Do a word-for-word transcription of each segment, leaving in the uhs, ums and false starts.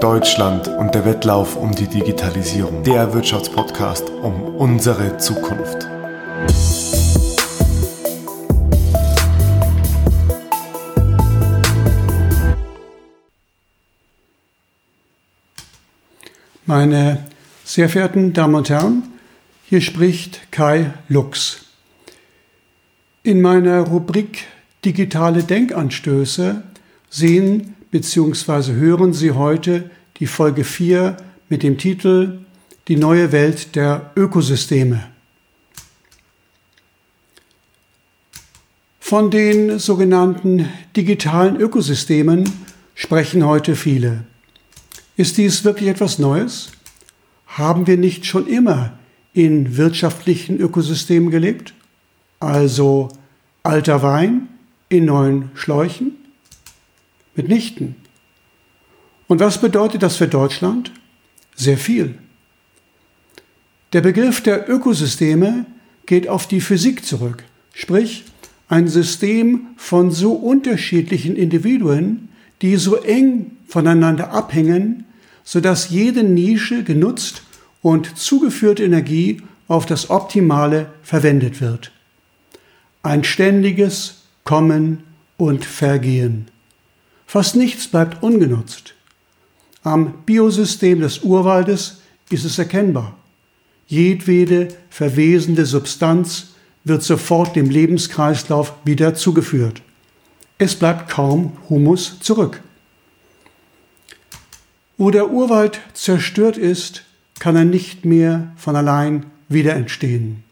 Deutschland und der Wettlauf um die Digitalisierung. Der Wirtschaftspodcast um unsere Zukunft. Meine sehr verehrten Damen und Herren, hier spricht Kai Lux. In meiner Rubrik Digitale Denkanstöße sehen bzw. hören Sie heute die Folge vier mit dem Titel Die neue Welt der Ökosysteme. Von den sogenannten digitalen Ökosystemen sprechen heute viele. Ist dies wirklich etwas Neues? Haben wir nicht schon immer in wirtschaftlichen Ökosystemen gelebt? Also alter Wein in neuen Schläuchen? Mitnichten. Und was bedeutet das für Deutschland? Sehr viel. Der Begriff der Ökosysteme geht auf die Physik zurück, sprich ein System von so unterschiedlichen Individuen, die so eng voneinander abhängen, sodass jede Nische genutzt und zugeführte Energie auf das Optimale verwendet wird. Ein ständiges Kommen und Vergehen. Fast nichts bleibt ungenutzt. Am Biosystem des Urwaldes ist es erkennbar. Jedwede verwesende Substanz wird sofort dem Lebenskreislauf wieder zugeführt. Es bleibt kaum Humus zurück. Wo der Urwald zerstört ist, kann er nicht mehr von allein wieder entstehen.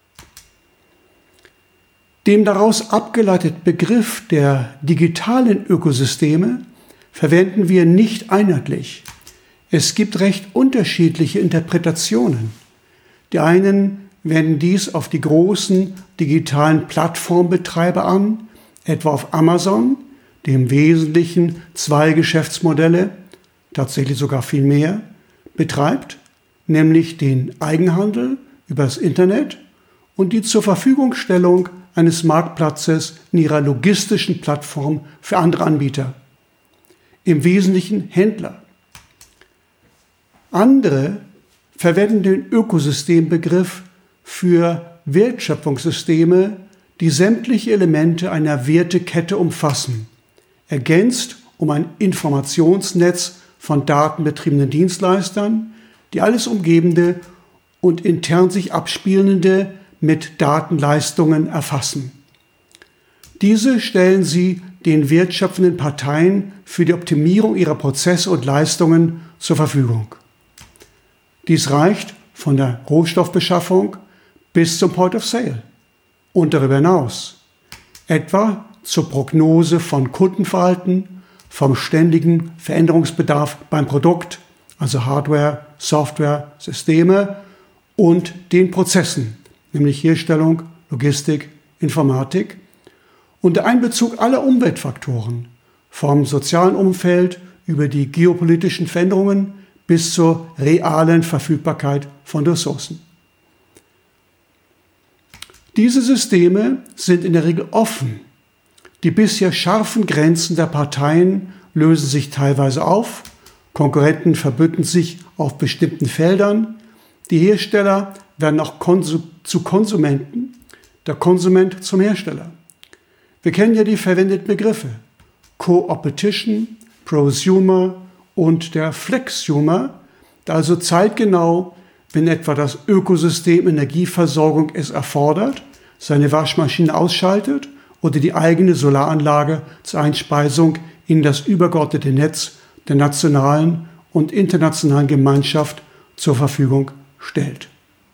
Dem daraus abgeleiteten Begriff der digitalen Ökosysteme verwenden wir nicht einheitlich. Es gibt recht unterschiedliche Interpretationen. Die einen wenden dies auf die großen digitalen Plattformbetreiber an, etwa auf Amazon, dem Wesentlichen zwei Geschäftsmodelle, tatsächlich sogar viel mehr, betreibt, nämlich den Eigenhandel über das Internet und die Zurverfügungstellung eines Marktplatzes in ihrer logistischen Plattform für andere Anbieter. Im Wesentlichen Händler. Andere verwenden den Ökosystembegriff für Wertschöpfungssysteme, die sämtliche Elemente einer Wertekette umfassen, ergänzt um ein Informationsnetz von datenbetriebenen Dienstleistern, die alles Umgebende und intern sich Abspielende mit Datenleistungen erfassen. Diese stellen sie den wertschöpfenden Parteien für die Optimierung ihrer Prozesse und Leistungen zur Verfügung. Dies reicht von der Rohstoffbeschaffung bis zum Point of Sale und darüber hinaus, etwa zur Prognose von Kundenverhalten, vom ständigen Veränderungsbedarf beim Produkt, also Hardware, Software, Systeme und den Prozessen, nämlich Herstellung, Logistik, Informatik, unter Einbezug aller Umweltfaktoren, vom sozialen Umfeld über die geopolitischen Veränderungen bis zur realen Verfügbarkeit von Ressourcen. Diese Systeme sind in der Regel offen. Die bisher scharfen Grenzen der Parteien lösen sich teilweise auf, Konkurrenten verbünden sich auf bestimmten Feldern, die Hersteller werden auch Konsum- zu Konsumenten, der Konsument zum Hersteller. Wir kennen ja die verwendeten Begriffe Co-Opetition, Prosumer und der Flexumer, da also zeitgenau, wenn etwa das Ökosystem Energieversorgung es erfordert, seine Waschmaschine ausschaltet oder die eigene Solaranlage zur Einspeisung in das übergeordnete Netz der nationalen und internationalen Gemeinschaft zur Verfügung stellt.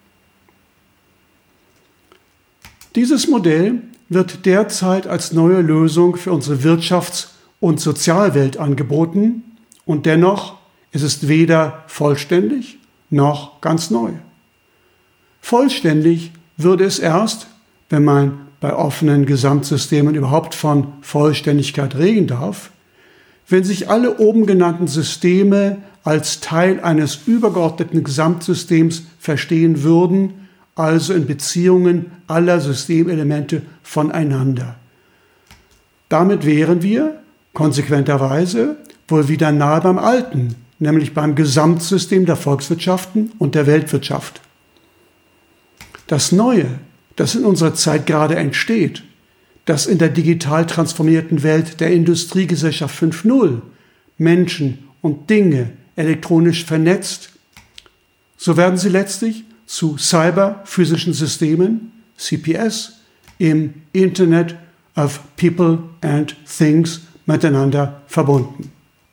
Dieses Modell wird derzeit als neue Lösung für unsere Wirtschafts- und Sozialwelt angeboten und dennoch ist es weder vollständig noch ganz neu. Vollständig würde es erst, wenn man bei offenen Gesamtsystemen überhaupt von Vollständigkeit reden darf, wenn sich alle oben genannten Systeme als Teil eines übergeordneten Gesamtsystems verstehen würden, also in Beziehungen aller Systemelemente voneinander. Damit wären wir konsequenterweise wohl wieder nahe beim Alten, nämlich beim Gesamtsystem der Volkswirtschaften und der Weltwirtschaft. Das Neue, das in unserer Zeit gerade entsteht, das in der digital transformierten Welt der Industriegesellschaft fünf Punkt null Menschen und Dinge elektronisch vernetzt, so werden sie letztlich zu cyberphysischen Systemen, C P S, im Internet of People and Things miteinander verbunden.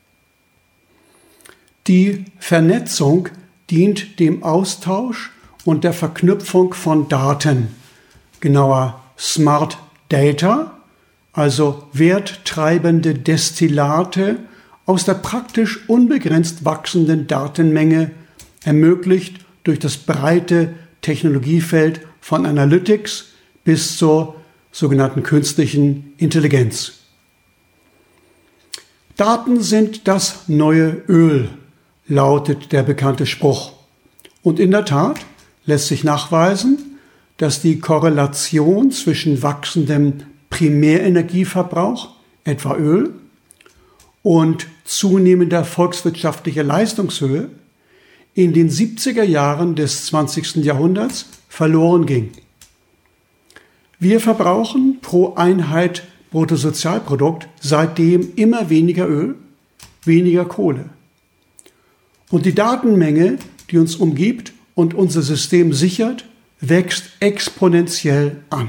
Die Vernetzung dient dem Austausch und der Verknüpfung von Daten, genauer Smart Data, also werttreibende Destillate aus der praktisch unbegrenzt wachsenden Datenmenge, ermöglicht durch das breite Technologiefeld von Analytics bis zur sogenannten künstlichen Intelligenz. Daten sind das neue Öl, lautet der bekannte Spruch. Und in der Tat lässt sich nachweisen, dass die Korrelation zwischen wachsendem Primärenergieverbrauch, etwa Öl, und zunehmender volkswirtschaftlicher Leistungshöhe in den siebziger Jahren des zwanzigsten Jahrhunderts verloren ging. Wir verbrauchen pro Einheit Bruttosozialprodukt seitdem immer weniger Öl, weniger Kohle. Und die Datenmenge, die uns umgibt und unser System sichert, wächst exponentiell an.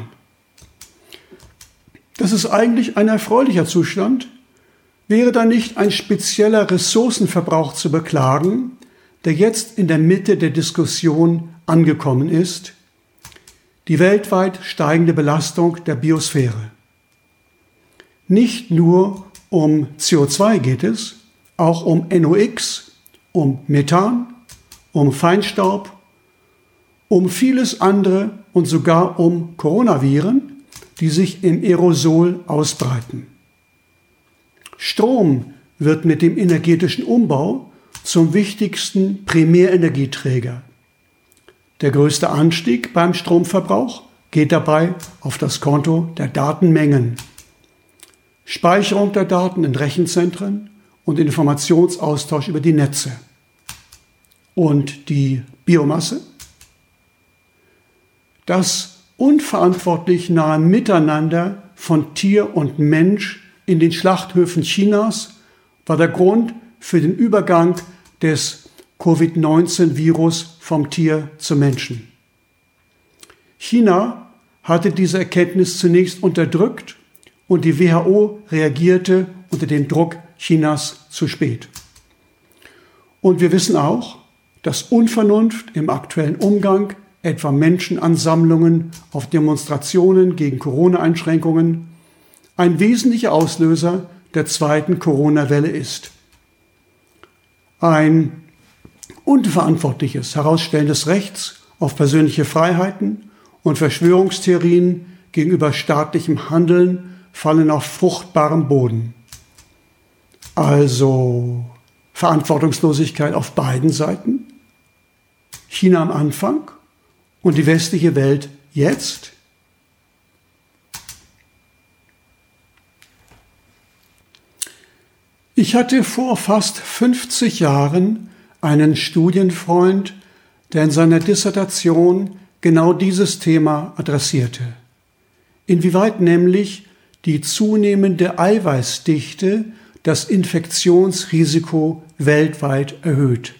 Das ist eigentlich ein erfreulicher Zustand. Wäre da nicht ein spezieller Ressourcenverbrauch zu beklagen, der jetzt in der Mitte der Diskussion angekommen ist: die weltweit steigende Belastung der Biosphäre. Nicht nur um C O zwei geht es, auch um N O X, um Methan, um Feinstaub, um vieles andere und sogar um Coronaviren, die sich im Aerosol ausbreiten. Strom wird mit dem energetischen Umbau zum wichtigsten Primärenergieträger. Der größte Anstieg beim Stromverbrauch geht dabei auf das Konto der Datenmengen. Speicherung der Daten in Rechenzentren und Informationsaustausch über die Netze. Und die Biomasse? Das unverantwortlich nahe Miteinander von Tier und Mensch in den Schlachthöfen Chinas war der Grund für den Übergang des Covid neunzehn Virus vom Tier zum Menschen. China hatte diese Erkenntnis zunächst unterdrückt und die W H O reagierte unter dem Druck Chinas zu spät. Und wir wissen auch, dass Unvernunft im aktuellen Umgang, etwa Menschenansammlungen auf Demonstrationen gegen Corona-Einschränkungen, ein wesentlicher Auslöser der zweiten Corona-Welle ist. Ein unverantwortliches Herausstellen des Rechts auf persönliche Freiheiten und Verschwörungstheorien gegenüber staatlichem Handeln fallen auf fruchtbarem Boden. Also Verantwortungslosigkeit auf beiden Seiten, China am Anfang und die westliche Welt jetzt? Ich hatte vor fast fünfzig Jahren einen Studienfreund, der in seiner Dissertation genau dieses Thema adressierte. Inwieweit nämlich die zunehmende Eiweißdichte das Infektionsrisiko weltweit erhöht.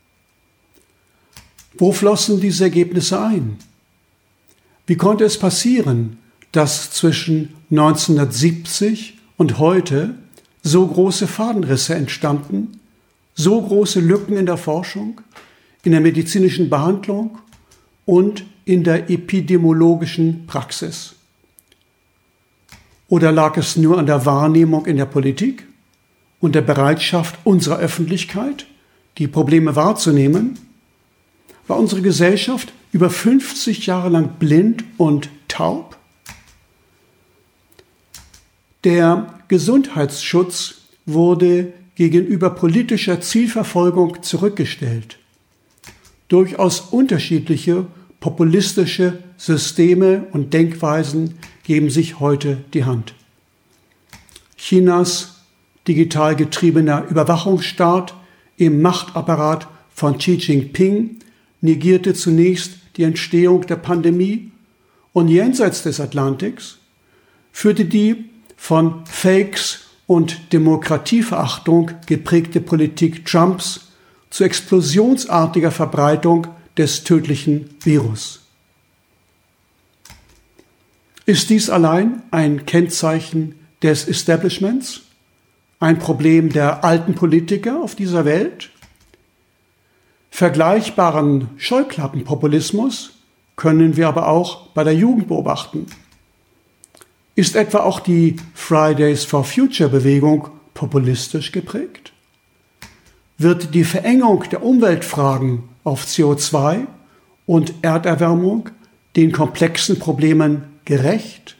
Wo flossen diese Ergebnisse ein? Wie konnte es passieren, dass zwischen neunzehnhundertsiebzig und heute so große Fadenrisse entstanden, so große Lücken in der Forschung, in der medizinischen Behandlung und in der epidemiologischen Praxis? Oder lag es nur an der Wahrnehmung in der Politik und der Bereitschaft unserer Öffentlichkeit, die Probleme wahrzunehmen? War unsere Gesellschaft über fünfzig Jahre lang blind und taub? Der Gesundheitsschutz wurde gegenüber politischer Zielverfolgung zurückgestellt. Durchaus unterschiedliche populistische Systeme und Denkweisen geben sich heute die Hand. Chinas digital getriebener Überwachungsstaat im Machtapparat von Xi Jinping negierte zunächst die Entstehung der Pandemie und jenseits des Atlantiks führte die von Fakes und Demokratieverachtung geprägte Politik Trumps zu explosionsartiger Verbreitung des tödlichen Virus. Ist dies allein ein Kennzeichen des Establishments? Ein Problem der alten Politiker auf dieser Welt? Vergleichbaren Scheuklappenpopulismus können wir aber auch bei der Jugend beobachten. Ist etwa auch die Fridays for Future Bewegung populistisch geprägt? Wird die Verengung der Umweltfragen auf C O zwei und Erderwärmung den komplexen Problemen gerecht?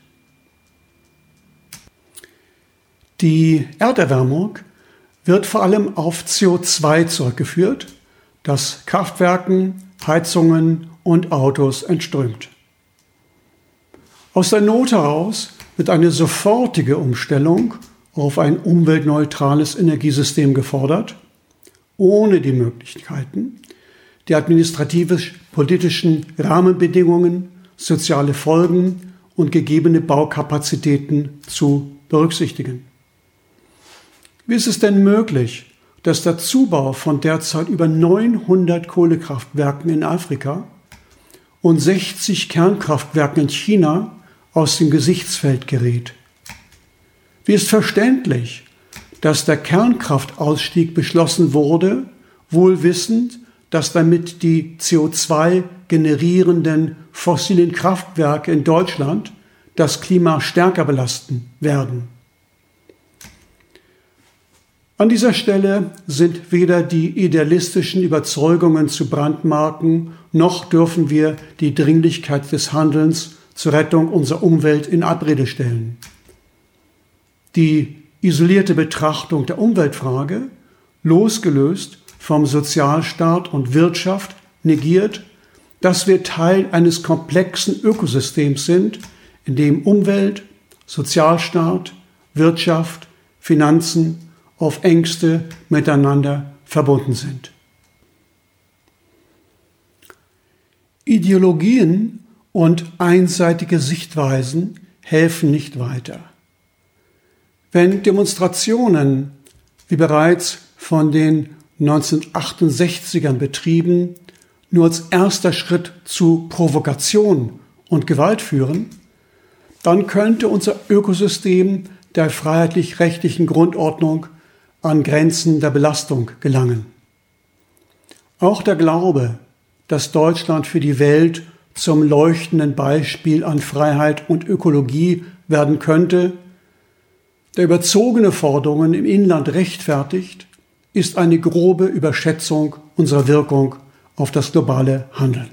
Die Erderwärmung wird vor allem auf C O zwei zurückgeführt, das Kraftwerken, Heizungen und Autos entströmt. Aus der Not heraus wird eine sofortige Umstellung auf ein umweltneutrales Energiesystem gefordert, ohne die Möglichkeiten, die administrativ-politischen Rahmenbedingungen, soziale Folgen und gegebene Baukapazitäten zu berücksichtigen. Wie ist es denn möglich, dass der Zubau von derzeit über neunhundert Kohlekraftwerken in Afrika und sechzig Kernkraftwerken in China aus dem Gesichtsfeld gerät? Wie ist verständlich, dass der Kernkraftausstieg beschlossen wurde, wohl wissend, dass damit die C O zwei generierenden fossilen Kraftwerke in Deutschland das Klima stärker belasten werden? An dieser Stelle sind weder die idealistischen Überzeugungen zu brandmarken, noch dürfen wir die Dringlichkeit des Handelns zur Rettung unserer Umwelt in Abrede stellen. Die isolierte Betrachtung der Umweltfrage, losgelöst vom Sozialstaat und Wirtschaft, negiert, dass wir Teil eines komplexen Ökosystems sind, in dem Umwelt, Sozialstaat, Wirtschaft, Finanzen auf engste miteinander verbunden sind. Ideologien und einseitige Sichtweisen helfen nicht weiter. Wenn Demonstrationen, wie bereits von den neunzehnhundertachtundsechzigern betrieben, nur als erster Schritt zu Provokation und Gewalt führen, dann könnte unser Ökosystem der freiheitlich-rechtlichen Grundordnung an Grenzen der Belastung gelangen. Auch der Glaube, dass Deutschland für die Welt zum leuchtenden Beispiel an Freiheit und Ökologie werden könnte, der überzogene Forderungen im Inland rechtfertigt, ist eine grobe Überschätzung unserer Wirkung auf das globale Handeln.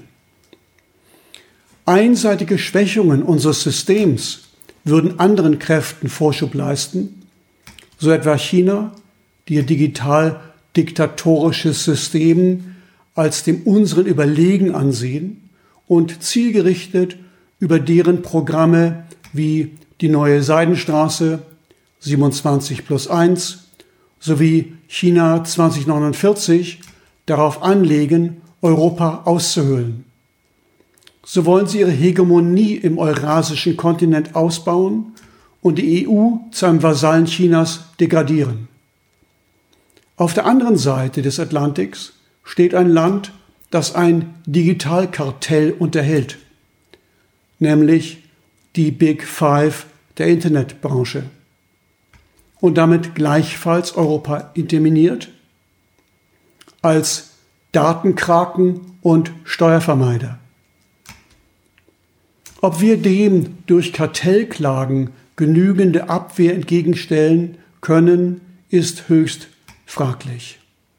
Einseitige Schwächungen unseres Systems würden anderen Kräften Vorschub leisten, so etwa China, die ihr digital-diktatorisches System als dem unseren überlegen ansehen und zielgerichtet über deren Programme wie die neue Seidenstraße, siebenundzwanzig plus eins sowie China zwanzig neunundvierzig darauf anlegen, Europa auszuhöhlen. So wollen sie ihre Hegemonie im eurasischen Kontinent ausbauen und die E U zu einem Vasallen Chinas degradieren. Auf der anderen Seite des Atlantiks steht ein Land, das ein Digitalkartell unterhält, nämlich die Big Five der Internetbranche und damit gleichfalls Europa interminiert als Datenkraken und Steuervermeider. Ob wir dem durch Kartellklagen genügende Abwehr entgegenstellen können, ist höchst fraglich.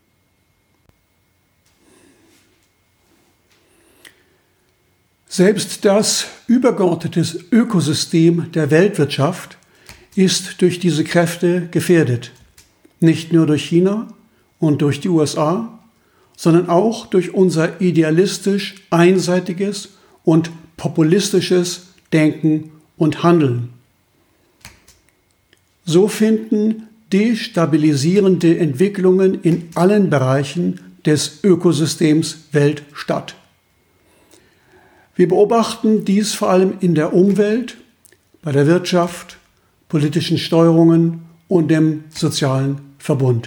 Selbst das übergeordnete Ökosystem der Weltwirtschaft ist durch diese Kräfte gefährdet. Nicht nur durch China und durch die U S A, sondern auch durch unser idealistisch einseitiges und populistisches Denken und Handeln. So finden destabilisierende Entwicklungen in allen Bereichen des Ökosystems Welt statt. Wir beobachten dies vor allem in der Umwelt, bei der Wirtschaft, politischen Steuerungen und dem sozialen Verbund.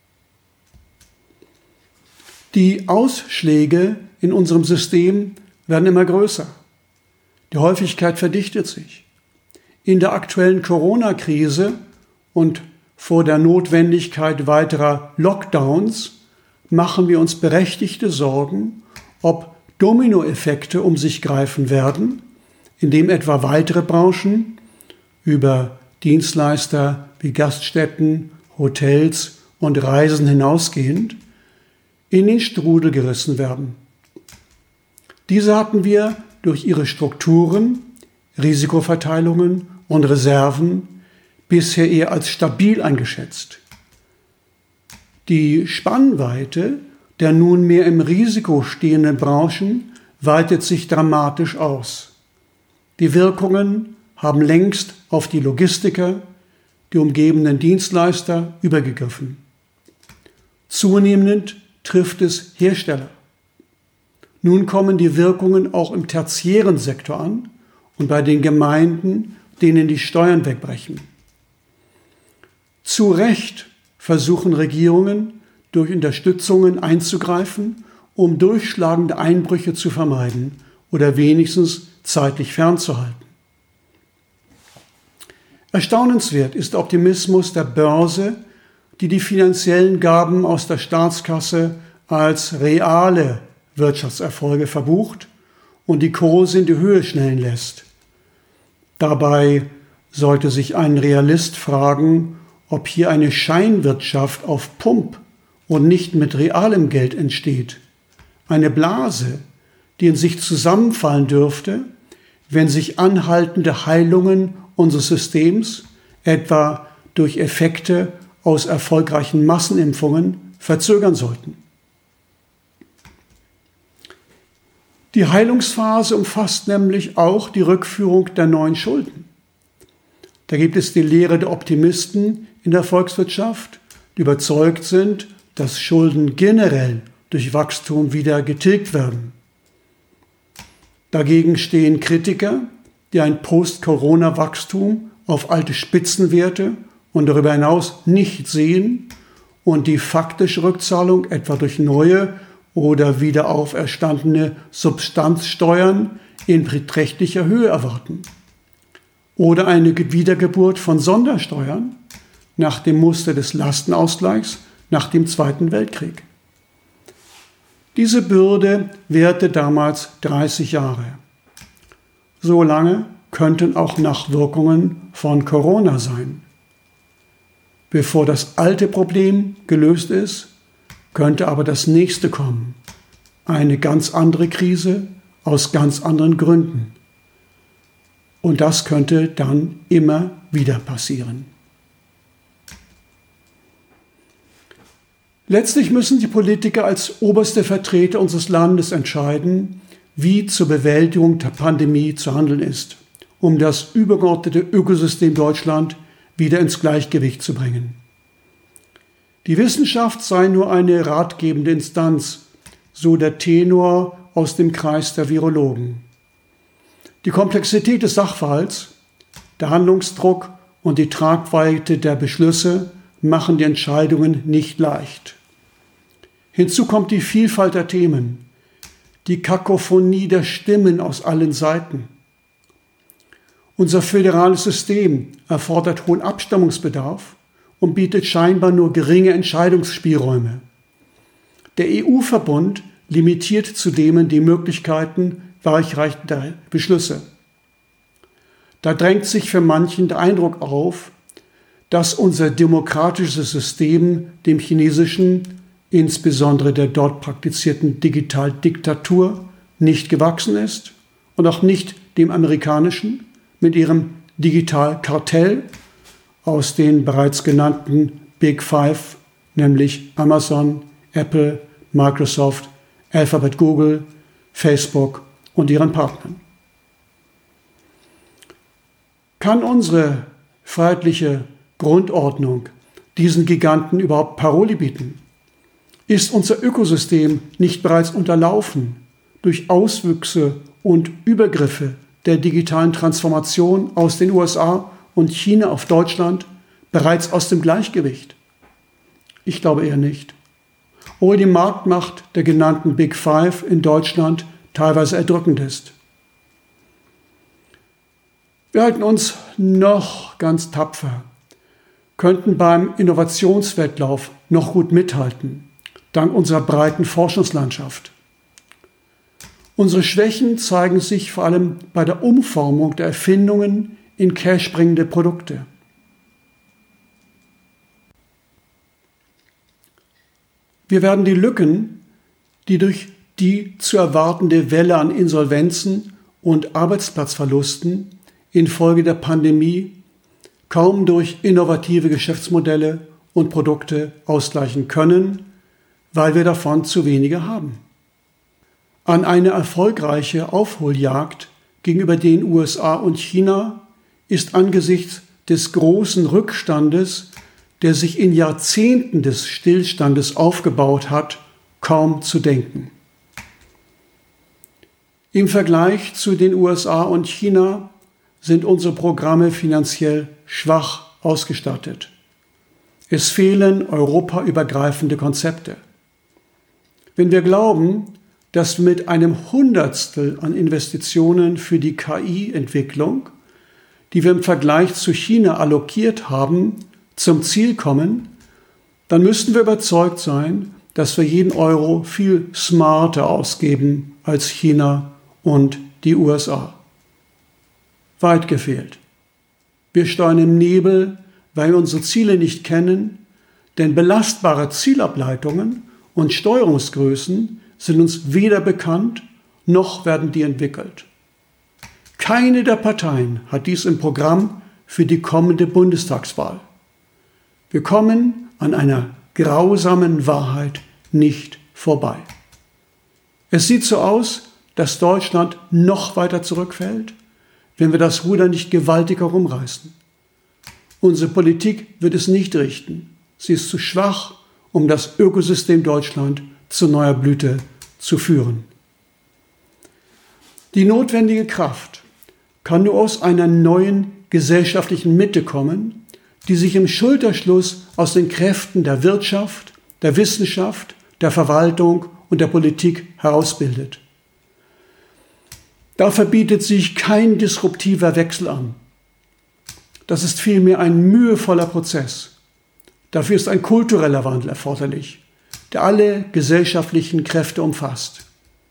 Die Ausschläge in unserem System werden immer größer. Die Häufigkeit verdichtet sich. In der aktuellen Corona-Krise und vor der Notwendigkeit weiterer Lockdowns machen wir uns berechtigte Sorgen, ob Dominoeffekte um sich greifen werden, indem etwa weitere Branchen über Dienstleister wie Gaststätten, Hotels und Reisen hinausgehend in den Strudel gerissen werden. Diese hatten wir durch ihre Strukturen, Risikoverteilungen und Reserven bisher eher als stabil eingeschätzt. Die Spannweite der nunmehr im Risiko stehenden Branchen weitet sich dramatisch aus. Die Wirkungen haben längst auf die Logistiker, die umgebenden Dienstleister übergegriffen. Zunehmend trifft es Hersteller. Nun kommen die Wirkungen auch im tertiären Sektor an und bei den Gemeinden, denen die Steuern wegbrechen. Zu Recht versuchen Regierungen, durch Unterstützungen einzugreifen, um durchschlagende Einbrüche zu vermeiden oder wenigstens zeitlich fernzuhalten. Erstaunenswert ist der Optimismus der Börse, die die finanziellen Gaben aus der Staatskasse als reale Wirtschaftserfolge verbucht und die Kurse in die Höhe schnellen lässt. Dabei sollte sich ein Realist fragen, ob hier eine Scheinwirtschaft auf Pump und nicht mit realem Geld entsteht. Eine Blase, die in sich zusammenfallen dürfte, wenn sich anhaltende Heilungen unseres Systems, etwa durch Effekte aus erfolgreichen Massenimpfungen, verzögern sollten. Die Heilungsphase umfasst nämlich auch die Rückführung der neuen Schulden. Da gibt es die Lehre der Optimisten in der Volkswirtschaft, die überzeugt sind, dass Schulden generell durch Wachstum wieder getilgt werden. Dagegen stehen Kritiker, die ein Post-Corona-Wachstum auf alte Spitzenwerte und darüber hinaus nicht sehen und die faktische Rückzahlung etwa durch neue oder wieder auferstandene Substanzsteuern in beträchtlicher Höhe erwarten. Oder eine Wiedergeburt von Sondersteuern nach dem Muster des Lastenausgleichs nach dem Zweiten Weltkrieg. Diese Bürde währte damals dreißig Jahre. So lange könnten auch Nachwirkungen von Corona sein. Bevor das alte Problem gelöst ist, könnte aber das nächste kommen. Eine ganz andere Krise aus ganz anderen Gründen. Und das könnte dann immer wieder passieren. Letztlich müssen die Politiker als oberste Vertreter unseres Landes entscheiden, wie zur Bewältigung der Pandemie zu handeln ist, um das übergeordnete Ökosystem Deutschland wieder ins Gleichgewicht zu bringen. Die Wissenschaft sei nur eine ratgebende Instanz, so der Tenor aus dem Kreis der Virologen. Die Komplexität des Sachverhalts, der Handlungsdruck und die Tragweite der Beschlüsse machen die Entscheidungen nicht leicht. Hinzu kommt die Vielfalt der Themen, die Kakophonie der Stimmen aus allen Seiten. Unser föderales System erfordert hohen Abstimmungsbedarf und bietet scheinbar nur geringe Entscheidungsspielräume. Der E U-Verbund limitiert zudem die Möglichkeiten weitreichender Beschlüsse. Da drängt sich für manchen der Eindruck auf, dass unser demokratisches System dem chinesischen, insbesondere der dort praktizierten Digitaldiktatur, nicht gewachsen ist und auch nicht dem amerikanischen mit ihrem Digitalkartell aus den bereits genannten Big Five, nämlich Amazon, Apple, Microsoft, Alphabet, Google, Facebook und ihren Partnern. Kann unsere freiheitliche Grundordnung diesen Giganten überhaupt Paroli bieten? Ist unser Ökosystem nicht bereits unterlaufen durch Auswüchse und Übergriffe der digitalen Transformation aus den U S A und China auf Deutschland bereits aus dem Gleichgewicht? Ich glaube eher nicht. Obwohl die Marktmacht der genannten Big Five in Deutschland teilweise erdrückend ist. Wir halten uns noch ganz tapfer, könnten beim Innovationswettlauf noch gut mithalten, dank unserer breiten Forschungslandschaft. Unsere Schwächen zeigen sich vor allem bei der Umformung der Erfindungen in cashbringende Produkte. Wir werden die Lücken, die durch die zu erwartende Welle an Insolvenzen und Arbeitsplatzverlusten infolge der Pandemie kaum durch innovative Geschäftsmodelle und Produkte ausgleichen können, weil wir davon zu wenige haben. An eine erfolgreiche Aufholjagd gegenüber den U S A und China ist angesichts des großen Rückstandes, der sich in Jahrzehnten des Stillstandes aufgebaut hat, kaum zu denken. Im Vergleich zu den U S A und China sind unsere Programme finanziell schwach ausgestattet. Es fehlen europaübergreifende Konzepte. Wenn wir glauben, dass wir mit einem Hundertstel an Investitionen für die K I-Entwicklung, die wir im Vergleich zu China allokiert haben, zum Ziel kommen, dann müssten wir überzeugt sein, dass wir jeden Euro viel smarter ausgeben als China und die U S A. Weit gefehlt. Wir steuern im Nebel, weil wir unsere Ziele nicht kennen, denn belastbare Zielableitungen und Steuerungsgrößen sind uns weder bekannt, noch werden die entwickelt. Keine der Parteien hat dies im Programm für die kommende Bundestagswahl. Wir kommen an einer grausamen Wahrheit nicht vorbei. Es sieht so aus, dass Deutschland noch weiter zurückfällt, wenn wir das Ruder nicht gewaltig herumreißen. Unsere Politik wird es nicht richten. Sie ist zu schwach, um das Ökosystem Deutschland zu neuer Blüte zu führen. Die notwendige Kraft kann nur aus einer neuen gesellschaftlichen Mitte kommen, die sich im Schulterschluss aus den Kräften der Wirtschaft, der Wissenschaft, der Verwaltung und der Politik herausbildet. Da verbietet sich kein disruptiver Wechsel an. Das ist vielmehr ein mühevoller Prozess. Dafür ist ein kultureller Wandel erforderlich, der alle gesellschaftlichen Kräfte umfasst.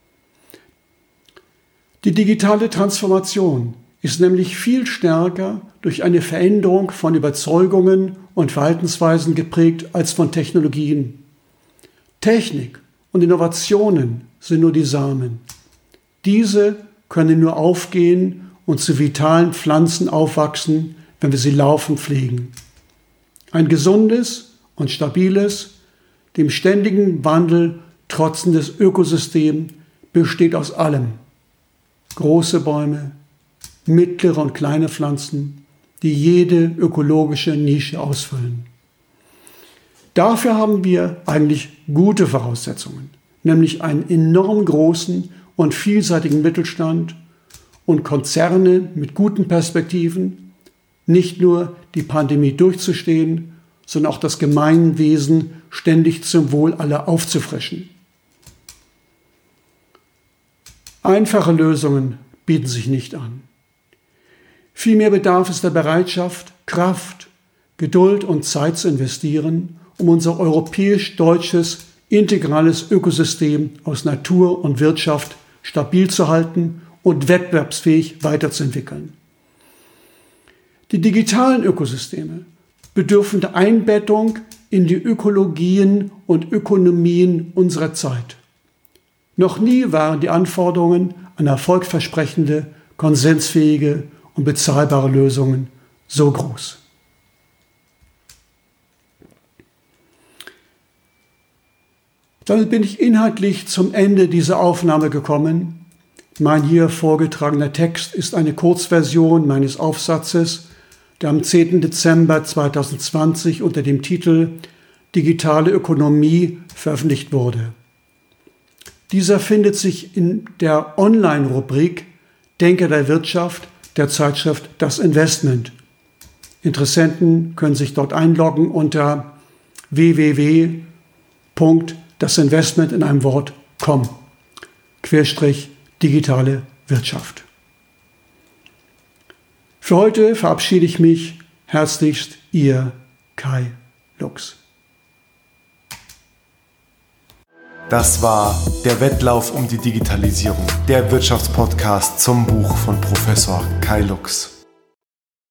Die digitale Transformation ist nämlich viel stärker durch eine Veränderung von Überzeugungen und Verhaltensweisen geprägt als von Technologien. Technik und Innovationen sind nur die Samen. Diese können nur aufgehen und zu vitalen Pflanzen aufwachsen, wenn wir sie laufend pflegen. Ein gesundes und stabiles, dem ständigen Wandel trotzendes Ökosystem besteht aus allem. Große Bäume, mittlere und kleine Pflanzen, die jede ökologische Nische ausfüllen. Dafür haben wir eigentlich gute Voraussetzungen, nämlich einen enorm großen und vielseitigen Mittelstand und Konzerne mit guten Perspektiven, nicht nur die Pandemie durchzustehen, sondern auch das Gemeinwesen ständig zum Wohl aller aufzufrischen. Einfache Lösungen bieten sich nicht an. Vielmehr bedarf es der Bereitschaft, Kraft, Geduld und Zeit zu investieren, um unser europäisch-deutsches integrales Ökosystem aus Natur und Wirtschaft stabil zu halten und wettbewerbsfähig weiterzuentwickeln. Die digitalen Ökosysteme bedürfen der Einbettung in die Ökologien und Ökonomien unserer Zeit. Noch nie waren die Anforderungen an erfolgversprechende, konsensfähige und bezahlbare Lösungen so groß. Damit bin ich inhaltlich zum Ende dieser Aufnahme gekommen. Mein hier vorgetragener Text ist eine Kurzversion meines Aufsatzes der am zehnten Dezember zweitausendzwanzig unter dem Titel Digitale Ökonomie veröffentlicht wurde. Dieser findet sich in der Online-Rubrik Denker der Wirtschaft der Zeitschrift Das Investment. Interessenten können sich dort einloggen unter w w w punkt das investment in einem Wort punkt com Querstrich digitale Wirtschaft. Für heute verabschiede ich mich. Herzlichst, Ihr Kai Lux. Das war der Wettlauf um die Digitalisierung, der Wirtschaftspodcast zum Buch von Professor Kai Lux.